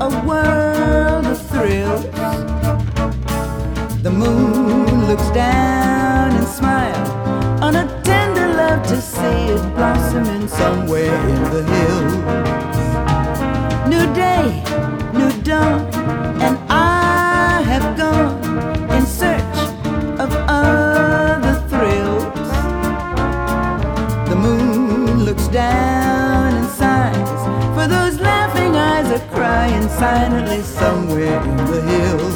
a world of thrills. The moon looks down and smiles on a tender love to see it blossoming somewhere in the hills. New day, new dawn, and I have gone in search of other thrills. The moon looks down and sighs, for those laughing eyes are crying silently somewhere in the hills.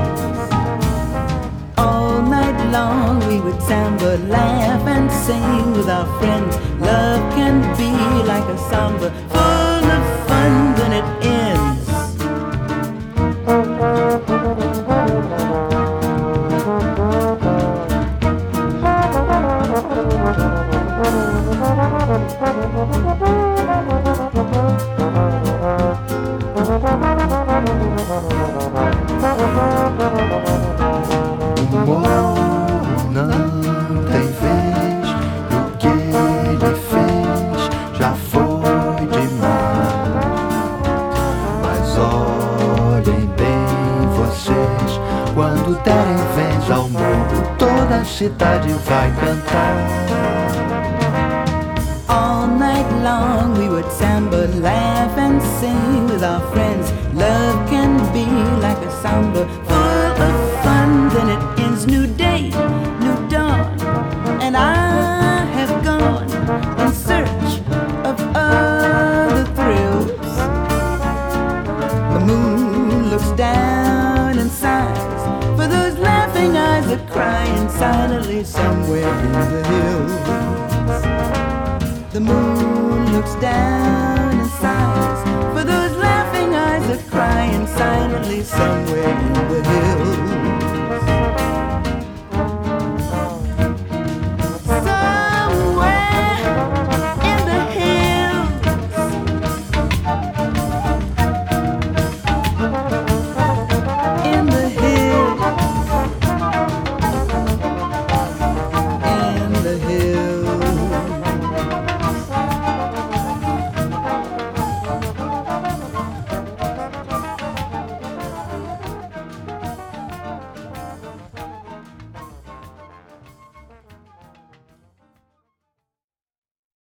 All night long we would samba, laugh and sing with our friends. Love can be like a samba, full of fun when it ends. Não tem vez, o que ele fez já foi demais. Mas olhem bem vocês, quando derem vez ao mundo, toda a cidade vai cantar. All night long we would samba, laugh and sing with our friends. Love can be like a samba, full of fun, then it ends. New day, new dawn, and I have gone in search of other thrills. The moon looks down and sighs, for those laughing eyes are crying silently somewhere in the hills. The moon looks down and sighs, for those laughing eyes are crying silently somewhere in the hills.